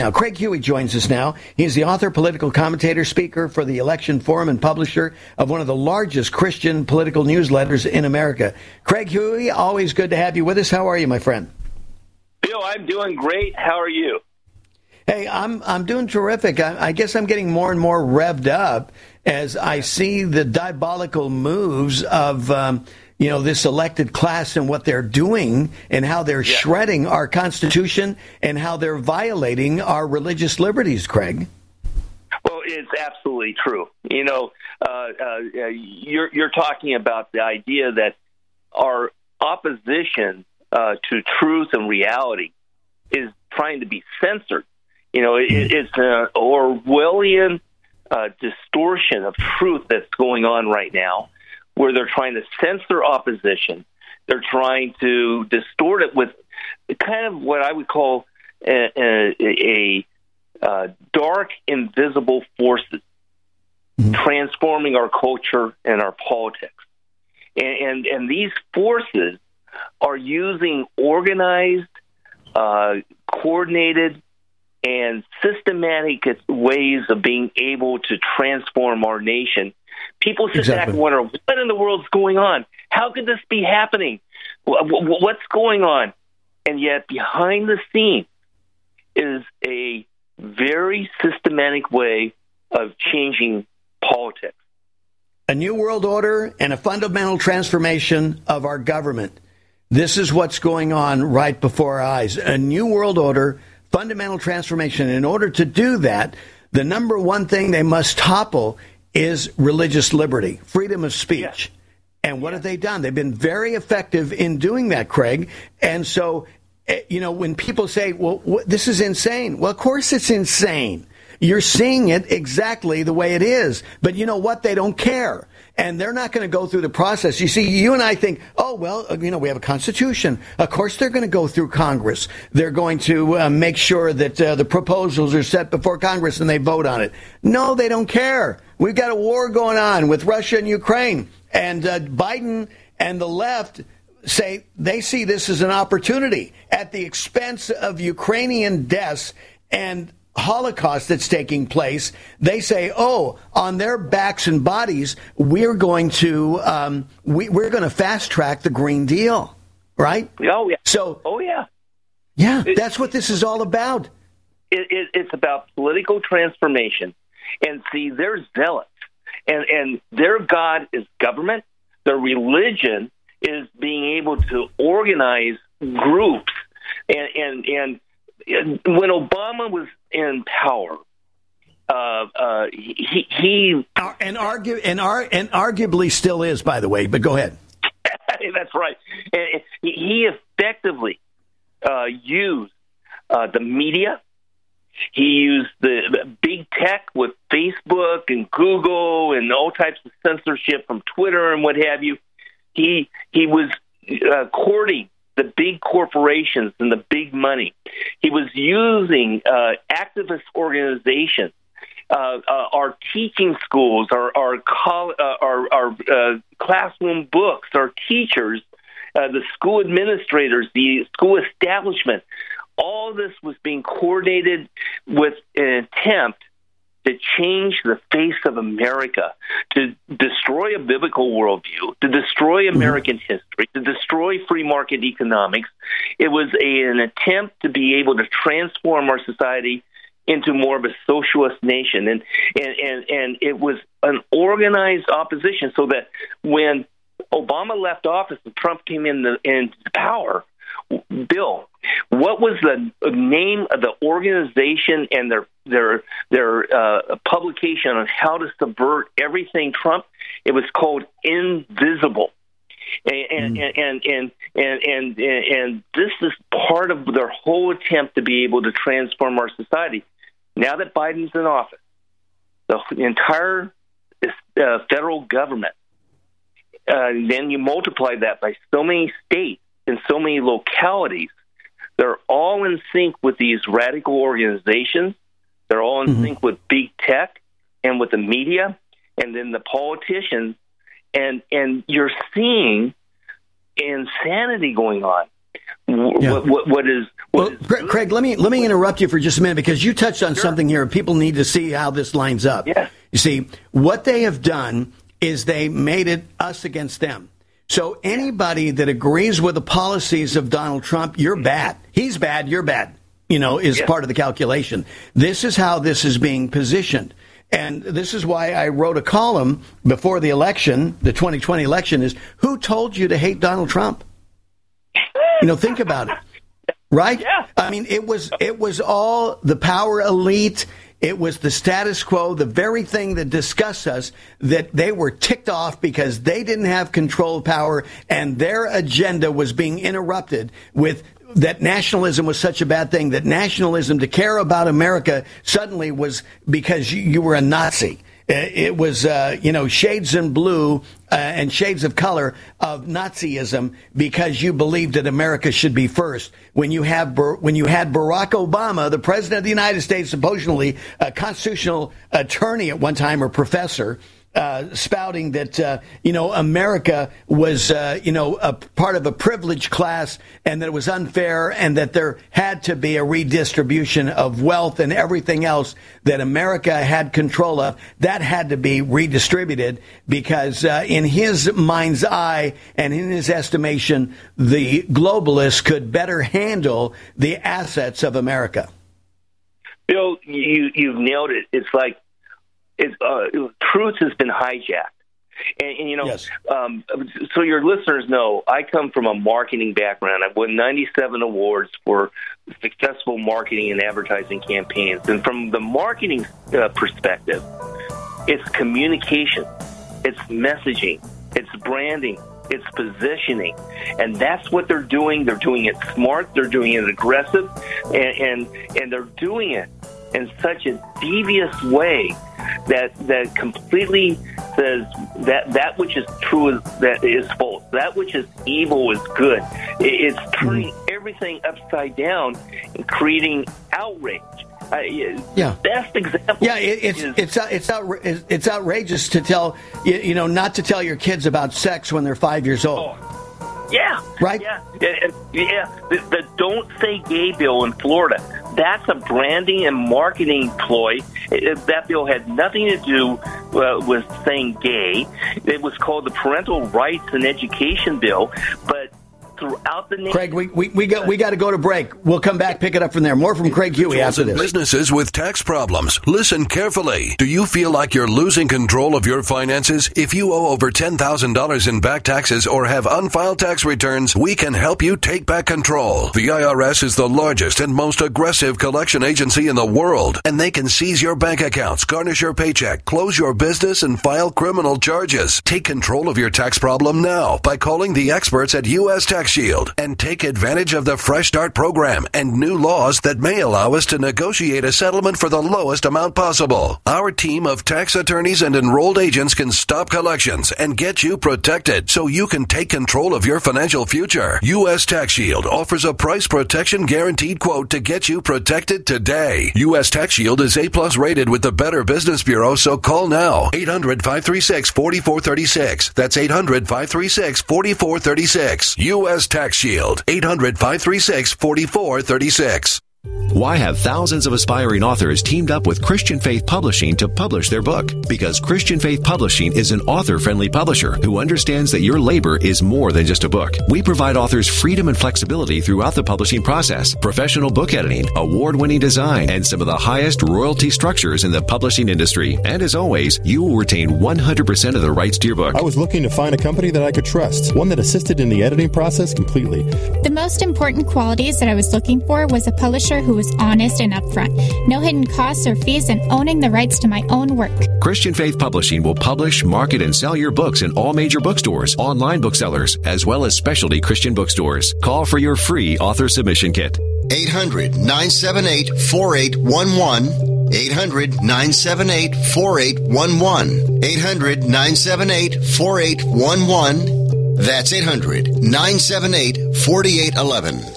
Now, Craig Huey joins us now. He's the author, political commentator, speaker for the Election Forum, and publisher of one of the largest Christian political newsletters in America. Craig Huey, always good to have you with us. How are you, my friend? Bill, I'm doing great. How are you? Hey, I'm doing terrific. I guess I'm getting more and more revved up as I see the diabolical moves of this elected class and what they're doing and how they're shredding our Constitution and how they're violating our religious liberties, Craig. Well, it's absolutely true. You're talking about the idea that our opposition to truth and reality is trying to be censored. It's an Orwellian distortion of truth that's going on right now, where they're trying to censor opposition. They're trying to distort it with kind of what I would call a dark, invisible forces transforming our culture and our politics. And these forces are using organized, coordinated, and systematic ways of being able to transform our nation. People sit back and wonder, what in the world's going on? How could this be happening? What's going on? And yet behind the scenes is a very systematic way of changing politics. A new world order and a fundamental transformation of our government. This is what's going on right before our eyes. A new world order, fundamental transformation. In order to do that, the number one thing they must topple is religious liberty, freedom of speech. Yes. And what have they done? They've been very effective in doing that, Craig. And so, when people say, well, this is insane. Well, of course it's insane. You're seeing it exactly the way it is. But you know what? They don't care. And they're not going to go through the process. You see, you and I think, we have a Constitution. Of course they're going to go through Congress. They're going to make sure that the proposals are set before Congress and they vote on it. No, they don't care. We've got a war going on with Russia and Ukraine. And Biden and the left say they see this as an opportunity at the expense of Ukrainian deaths and Holocaust that's taking place. They say, on their backs and bodies, we're going to we're going to fast track the Green Deal, right? Oh yeah. So, that's what this is all about. It's about political transformation, and see, they're zealots, and their God is government. Their religion is being able to organize groups, and when Obama was in power, he arguably still is, by the way. But go ahead. That's right. And he effectively used the media. He used the big tech with Facebook and Google and all types of censorship from Twitter and what have you. He was courting the big corporations and the big money. He was using activist organizations, our teaching schools, our classroom books, our teachers, the school administrators, the school establishment. All this was being coordinated with an attempt to change the face of America, to destroy a biblical worldview, to destroy American history, to destroy free market economics. It was an attempt to be able to transform our society into more of a socialist nation. And it was an organized opposition, so that when Obama left office and Trump came into power, Bill, what was the name of the organization and their publication on how to subvert everything Trump? It was called Invisible, and this is part of their whole attempt to be able to transform our society. Now that Biden's in office, the entire federal government, then you multiply that by so many states and so many localities. They're all in sync with these radical organizations. They're all in sync with big tech and with the media and then the politicians. And you're seeing insanity going on. what is. Craig, let me interrupt you for just a minute, because you touched on something here. People need to see how this lines up. Yeah. You see, what they have done is they made it us against them. So anybody that agrees with the policies of Donald Trump, you're bad. He's bad, you're bad, is part of the calculation. This is how this is being positioned. And this is why I wrote a column before the election, the 2020 election, is who told you to hate Donald Trump? Think about it. Right? Yeah. I mean, it was all the power elite. It was the status quo, the very thing that disgusts us, that they were ticked off because they didn't have control of power and their agenda was being interrupted with that nationalism was such a bad thing, that nationalism, to care about America, suddenly was because you were a Nazi. It was, shades in blue and shades of color of Nazism because you believed that America should be first. When you had Barack Obama, the president of the United States, supposedly a constitutional attorney at one time or professor, spouting that, America was, a part of a privileged class and that it was unfair and that there had to be a redistribution of wealth and everything else that America had control of. That had to be redistributed because in his mind's eye and in his estimation, the globalists could better handle the assets of America. Bill, you've nailed it. It's like, truth has been hijacked. And yes. So your listeners know, I come from a marketing background. I've won 97 awards for successful marketing and advertising campaigns. And from the marketing perspective, it's communication, it's messaging, it's branding, it's positioning. And that's what they're doing. They're doing it smart. They're doing it aggressive. And they're doing it in such a devious way that completely says that which is true is false. That which is evil is good. It's turning everything upside down and creating outrage. Best example. Yeah, it's outrageous to tell not to tell your kids about sex when they're 5 years old. Yeah. Right? Yeah. The Don't Say Gay bill in Florida, that's a branding and marketing ploy. That bill had nothing to do with saying gay. It was called the Parental Rights and Education Bill, but throughout the nation. Craig, we got to go to break. We'll come back, pick it up from there. More from Craig Huey after this. Businesses with tax problems. Listen carefully. Do you feel like you're losing control of your finances? If you owe over $10,000 in back taxes or have unfiled tax returns, we can help you take back control. The IRS is the largest and most aggressive collection agency in the world, and they can seize your bank accounts, garnish your paycheck, close your business, and file criminal charges. Take control of your tax problem now by calling the experts at U.S. Tax Shield and take advantage of the Fresh Start program and new laws that may allow us to negotiate a settlement for the lowest amount possible. Our team of tax attorneys and enrolled agents can stop collections and get you protected so you can take control of your financial future. U.S. Tax Shield offers a price protection guaranteed quote to get you protected today. U.S. Tax Shield is A+ rated with the Better Business Bureau, so call now. 800-536-4436. That's 800-536-4436. U.S. Tax Shield. 800-536-4436. Why have thousands of aspiring authors teamed up with Christian Faith Publishing to publish their book? Because Christian Faith Publishing is an author-friendly publisher who understands that your labor is more than just a book. We provide authors freedom and flexibility throughout the publishing process, professional book editing, award-winning design, and some of the highest royalty structures in the publishing industry. And as always, you will retain 100% of the rights to your book. I was looking to find a company that I could trust, one that assisted in the editing process completely. The most important qualities that I was looking for was a publisher who was honest and upfront, no hidden costs or fees, and owning the rights to my own work. Christian Faith Publishing will publish, market, and sell your books in all major bookstores, online booksellers, as well as specialty Christian bookstores. Call for your free author submission kit. 800-978-4811. 800-978-4811. 800-978-4811. That's 800-978-4811.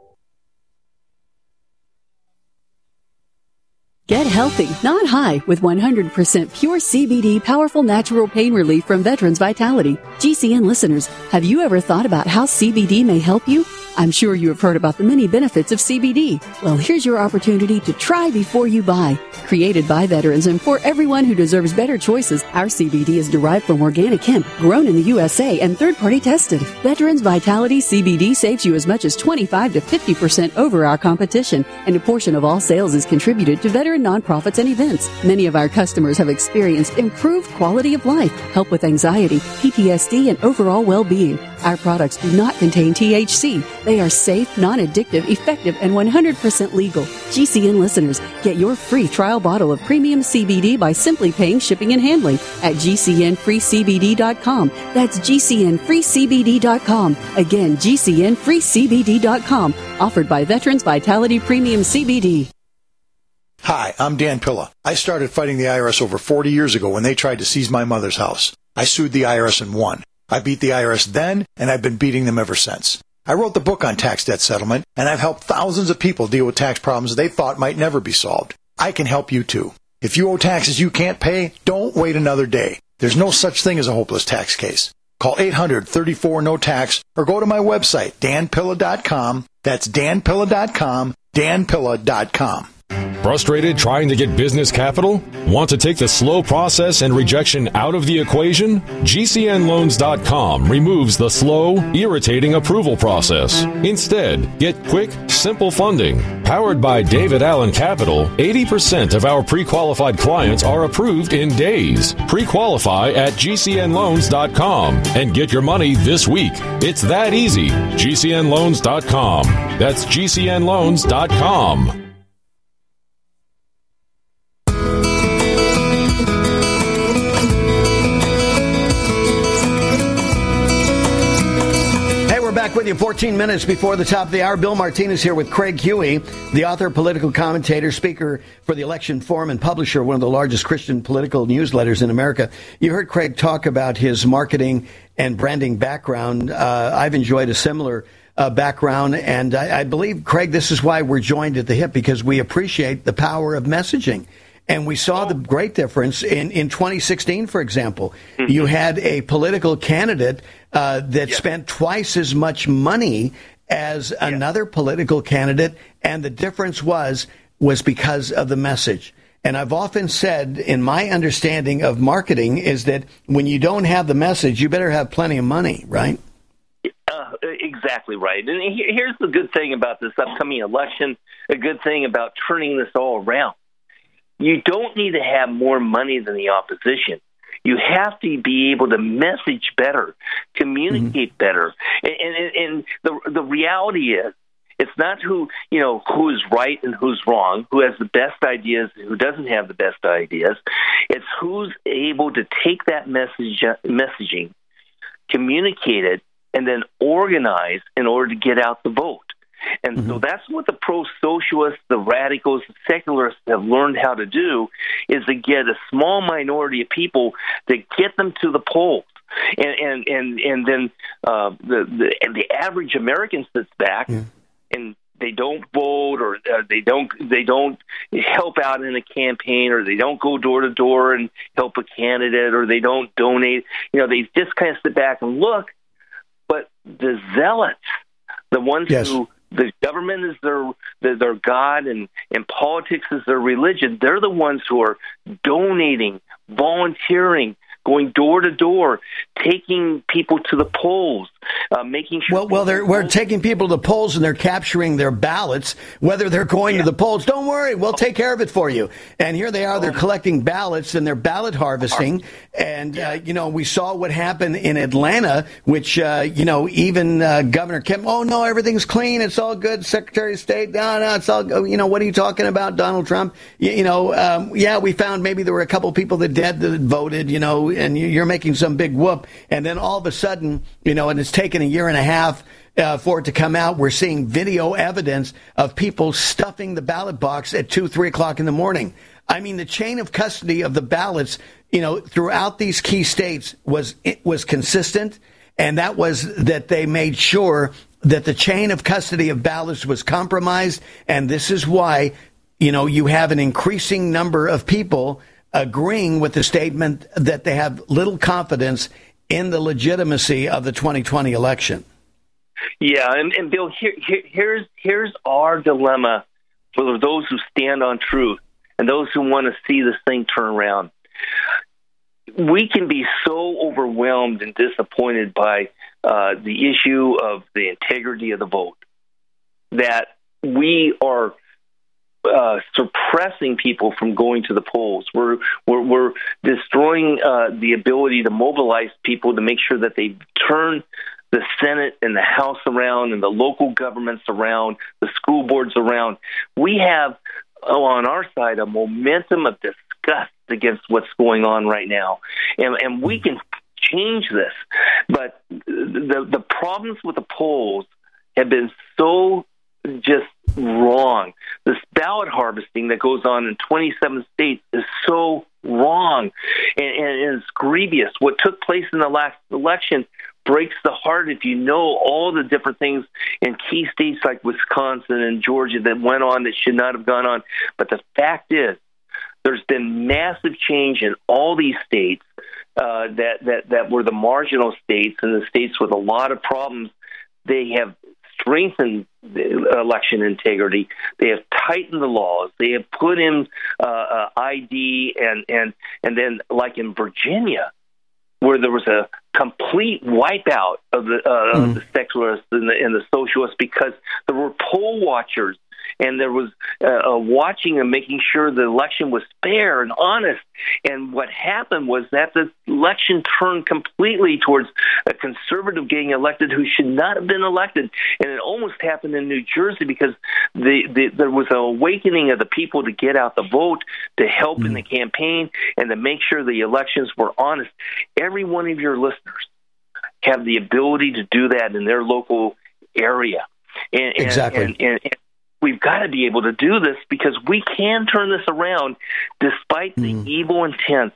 Get healthy, not high, with 100% pure CBD powerful natural pain relief from Veterans Vitality. GCN listeners, have you ever thought about how CBD may help you? I'm sure you have heard about the many benefits of CBD. Well, here's your opportunity to try before you buy. Created by veterans and for everyone who deserves better choices, our CBD is derived from organic hemp, grown in the USA and third-party tested. Veterans Vitality CBD saves you as much as 25 to 50% over our competition, and a portion of all sales is contributed to veteran nonprofits and events. Many of our customers have experienced improved quality of life, help with anxiety, PTSD, and overall well-being. Our products do not contain THC. They are safe, non-addictive, effective, and 100% legal. GCN listeners, get your free trial bottle of premium CBD by simply paying shipping and handling at GCNFreeCBD.com. That's GCNFreeCBD.com. Again, GCNFreeCBD.com. Offered by Veterans Vitality Premium CBD. Hi, I'm Dan Pilla. I started fighting the IRS over 40 years ago when they tried to seize my mother's house. I sued the IRS and won. I beat the IRS then, and I've been beating them ever since. I wrote the book on tax debt settlement, and I've helped thousands of people deal with tax problems they thought might never be solved. I can help you too. If you owe taxes you can't pay, don't wait another day. There's no such thing as a hopeless tax case. Call 800-34-NO-TAX or go to my website, danpilla.com. That's danpilla.com, danpilla.com. Frustrated trying to get business capital? Want to take the slow process and rejection out of the equation? GCNLoans.com removes the slow, irritating approval process. Instead, get quick, simple funding. Powered by David Allen Capital, 80% of our pre-qualified clients are approved in days. Pre-qualify at GCNLoans.com and get your money this week. It's that easy. GCNLoans.com. That's GCNLoans.com. With you 14 minutes before the top of the hour. Bill Martinez here with Craig Huey, the author, political commentator, speaker for the Election Forum, and publisher of one of the largest Christian political newsletters in America. You heard Craig talk about his marketing and branding background. I've enjoyed a similar background, and I believe, Craig, this is why we're joined at the hip, because we appreciate the power of messaging. And we saw the great difference in 2016, for example. Mm-hmm. You had a political candidate that spent twice as much money as another political candidate, and the difference was because of the message. And I've often said, in my understanding of marketing, is that when you don't have the message, you better have plenty of money, right? Exactly right. And here's the good thing about this upcoming election, a good thing about turning this all around. You don't need to have more money than the opposition. You have to be able to message better, communicate better. And the reality is, it's not who is right and who's wrong, who has the best ideas, who doesn't have the best ideas. It's who's able to take that messaging, communicate it, and then organize in order to get out the vote. And so that's what the pro-socialists, the radicals, the secularists have learned how to do, is to get a small minority of people to get them to the polls. And then the average American sits back and they don't vote, or they don't help out in a campaign, or they don't go door to door and help a candidate, or they don't donate. They just kind of sit back and look. But the zealots, the ones who the government is their God and politics is their religion, they're the ones who are donating, volunteering, going door to door, taking people to the polls, making sure. We're taking people to the polls, and they're capturing their ballots, whether they're going to the polls. Don't worry, we'll take care of it for you. And here they are, they're collecting ballots, and they're ballot harvesting. And, we saw what happened in Atlanta, which, even Governor Kemp, oh, no, everything's clean, it's all good. Secretary of State, no, it's all, what are you talking about, Donald Trump? We found maybe there were a couple people that voted, and you're making some big whoop. And then all of a sudden, and it's taken a year and a half for it to come out, we're seeing video evidence of people stuffing the ballot box at 2-3 o'clock in the morning. I mean, the chain of custody of the ballots, throughout these key states was consistent. And that was that they made sure that the chain of custody of ballots was compromised. And this is why, you have an increasing number of people agreeing with the statement that they have little confidence in the legitimacy of the 2020 election. Yeah, and Bill, here's our dilemma for those who stand on truth and those who want to see this thing turn around. We can be so overwhelmed and disappointed by the issue of the integrity of the vote that we are suppressing people from going to the polls. We're destroying the ability to mobilize people to make sure that they turn the Senate and the House around and the local governments around, the school boards around. We have on our side a momentum of disgust against what's going on right now. And we can change this. But the problems with the polls have been so just wrong. This ballot harvesting that goes on in 27 states is so wrong, and it's grievous. What took place in the last election breaks the heart if you know all the different things in key states like Wisconsin and Georgia that went on that should not have gone on. But the fact is, there's been massive change in all these states that were the marginal states and the states with a lot of problems. They have strengthened the election integrity. They have tightened the laws. They have put in ID and then, like in Virginia, where there was a complete wipeout of the secularists and the socialists because there were poll watchers and there was watching and making sure the election was fair and honest. And what happened was that the election turned completely towards a conservative getting elected who should not have been elected. And it almost happened in New Jersey because there was an awakening of the people to get out the vote, to help in the campaign, and to make sure the elections were honest. Every one of your listeners have the ability to do that in their local area. Exactly. And we've got to be able to do this because we can turn this around despite the evil intent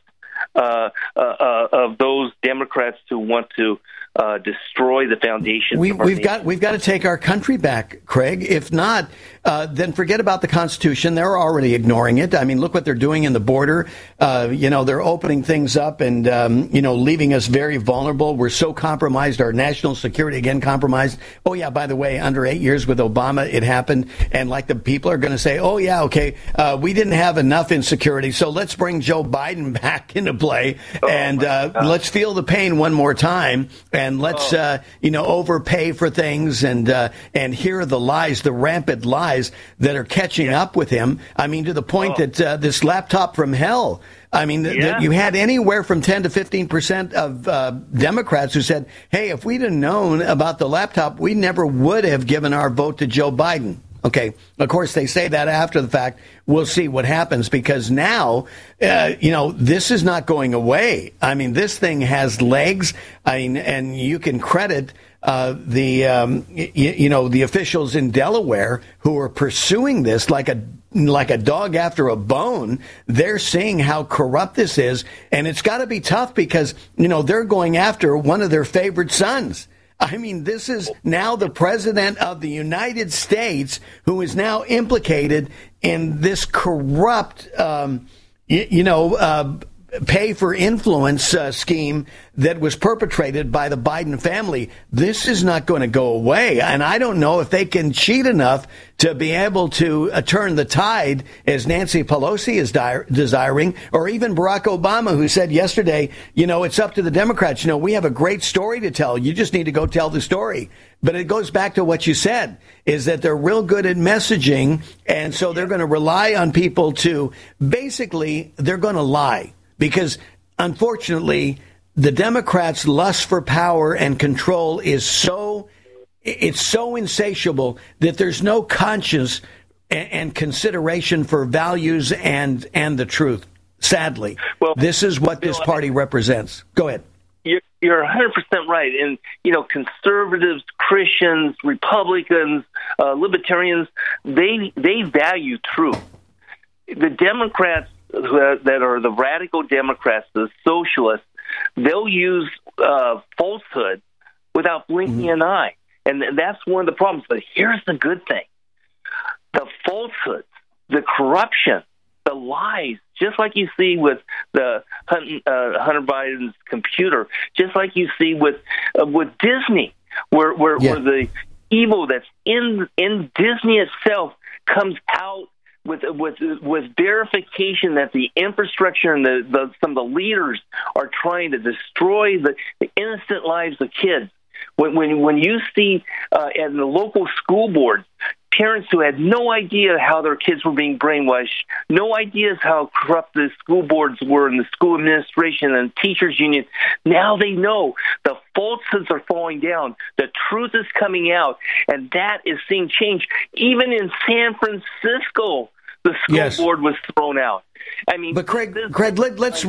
of those Democrats who want to destroy the foundation. We've got to take our country back, Craig. If not, then forget about the Constitution. They're already ignoring it. I mean, look what they're doing in the border. They're opening things up and leaving us very vulnerable. We're so compromised. Our national security again compromised. Oh yeah, by the way, under 8 years with Obama, it happened. And like the people are going to say, oh yeah, okay, we didn't have enough insecurity, so let's bring Joe Biden back into play and let's feel the pain one more time. And let's, overpay for things and hear the lies, the rampant lies that are catching up with him. I mean, to the point that this laptop from hell, I mean, you had anywhere from 10 to 15% of Democrats who said, hey, if we'd have known about the laptop, we never would have given our vote to Joe Biden. Okay. Of course, they say that after the fact. We'll see what happens because now, this is not going away. I mean, this thing has legs. I mean, and you can credit the officials in Delaware who are pursuing this like a dog after a bone. They're seeing how corrupt this is, and it's got to be tough because they're going after one of their favorite sons. I mean, this is now the president of the United States who is now implicated in this corrupt, pay for influence scheme that was perpetrated by the Biden family. This is not going to go away. And I don't know if they can cheat enough to be able to turn the tide as Nancy Pelosi is desiring, or even Barack Obama, who said yesterday, it's up to the Democrats. We have a great story to tell. You just need to go tell the story. But it goes back to what you said, is that they're real good at messaging. And so they're going to rely on people to basically they're going to lie. Because, unfortunately, the Democrats' lust for power and control is so insatiable that there's no conscience and consideration for values and the truth. Sadly, this is what this party represents. Go ahead. You're 100% right. And, conservatives, Christians, Republicans, libertarians, they value truth. The Democrats that are the radical Democrats, the socialists, they'll use falsehood without blinking an eye. And that's one of the problems. But here's the good thing. The falsehoods, the corruption, the lies, just like you see with the Hunter Biden's computer, just like you see with Disney. where the evil that's in Disney itself comes out with verification that the infrastructure and some of the leaders are trying to destroy the innocent lives of kids. When you see at the local school boards, parents who had no idea how their kids were being brainwashed, no ideas how corrupt the school boards were and the school administration and teachers union, now they know the falsehoods are falling down, the truth is coming out, and that is seeing change. Even in San Francisco, the school board was thrown out. I mean, but Craig, let's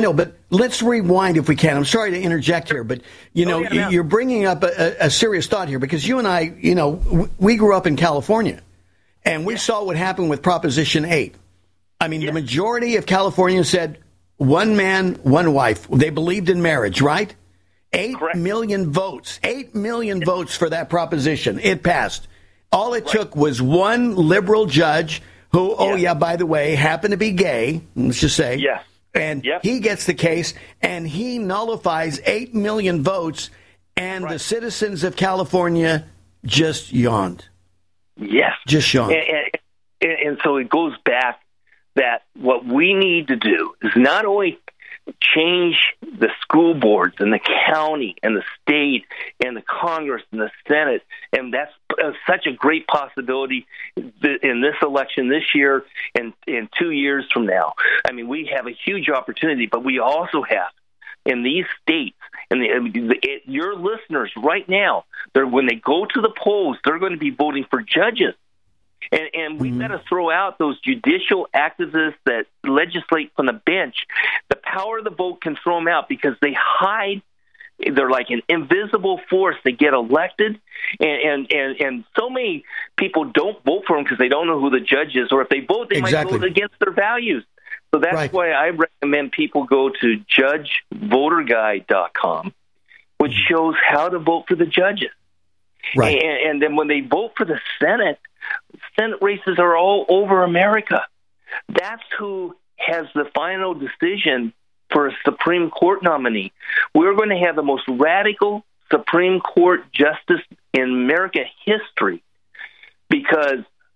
rewind if we can. I'm sorry to interject here, but you're bringing up a serious thought here, because you and I, we grew up in California, and we saw what happened with Proposition 8. I mean, the majority of Californians said one man, one wife. They believed in marriage, right? 8 million votes. 8 million votes for that proposition. It passed. All it took was one liberal judge who, by the way, happened to be gay, let's just say. Yes. And he gets the case, and he nullifies 8 million votes, and the citizens of California just yawned. Yes. Just yawned. And so it goes back that what we need to do is not only change the school boards and the county and the state and the Congress and the Senate, and that's such a great possibility in this election this year and in 2 years from now. I mean, we have a huge opportunity, but we also have in these states, and your listeners right now, when they go to the polls, they're going to be voting for judges. And we've got to throw out those judicial activists that legislate from the bench. The power of the vote can throw them out because they hide. They're like an invisible force. They get elected, and so many people don't vote for them because they don't know who the judge is, or if they vote, they might vote against their values. So that's why I recommend people go to judgevoterguide.com, which shows how to vote for the judges. Right. And then when they vote for the Senate races are all over America. That's who has the final decision for a Supreme Court nominee. We're going to have the most radical Supreme Court justice in American history because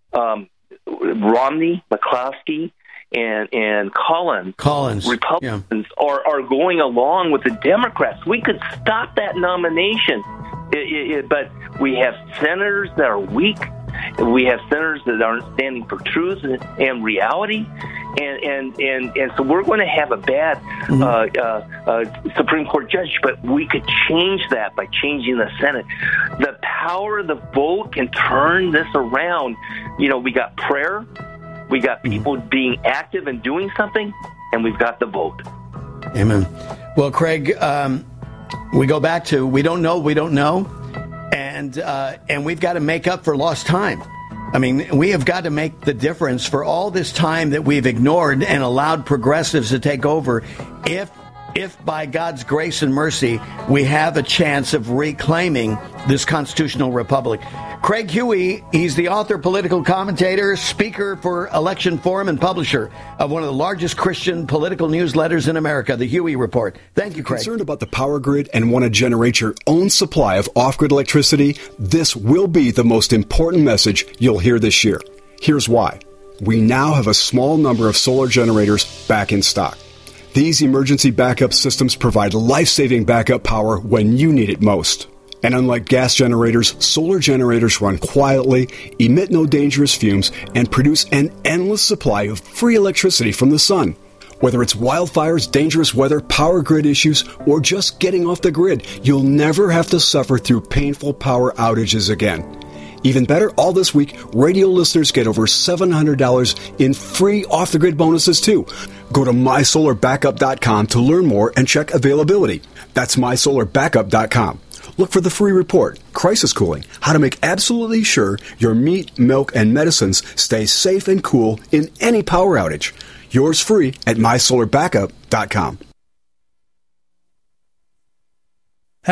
Romney, McCloskey, and Collins Republicans are going along with the Democrats. We could stop that nomination, but we have senators that are weak. We have senators that aren't standing for truth and reality, and so we're going to have a bad Supreme Court judge, but we could change that by changing the Senate. The power of the vote can turn this around. We got prayer, we got people being active and doing something, and we've got the vote. Amen. Well, Craig, we go back to we don't know. And we've got to make up for lost time. I mean, we have got to make the difference for all this time that we've ignored and allowed progressives to take over. If by God's grace and mercy, we have a chance of reclaiming this constitutional republic. Craig Huey, he's the author, political commentator, speaker for Election Forum, and publisher of one of the largest Christian political newsletters in America, The Huey Report. Thank you, Craig. Concerned about the power grid and want to generate your own supply of off-grid electricity? This will be the most important message you'll hear this year. Here's why. We now have a small number of solar generators back in stock. These emergency backup systems provide life-saving backup power when you need it most. And unlike gas generators, solar generators run quietly, emit no dangerous fumes, and produce an endless supply of free electricity from the sun. Whether it's wildfires, dangerous weather, power grid issues, or just getting off the grid, you'll never have to suffer through painful power outages again. Even better, all this week, radio listeners get over $700 in free off-the-grid bonuses, too. Go to mysolarbackup.com to learn more and check availability. That's mysolarbackup.com. Look for the free report, Crisis Cooling, how to make absolutely sure your meat, milk, and medicines stay safe and cool in any power outage. Yours free at mysolarbackup.com.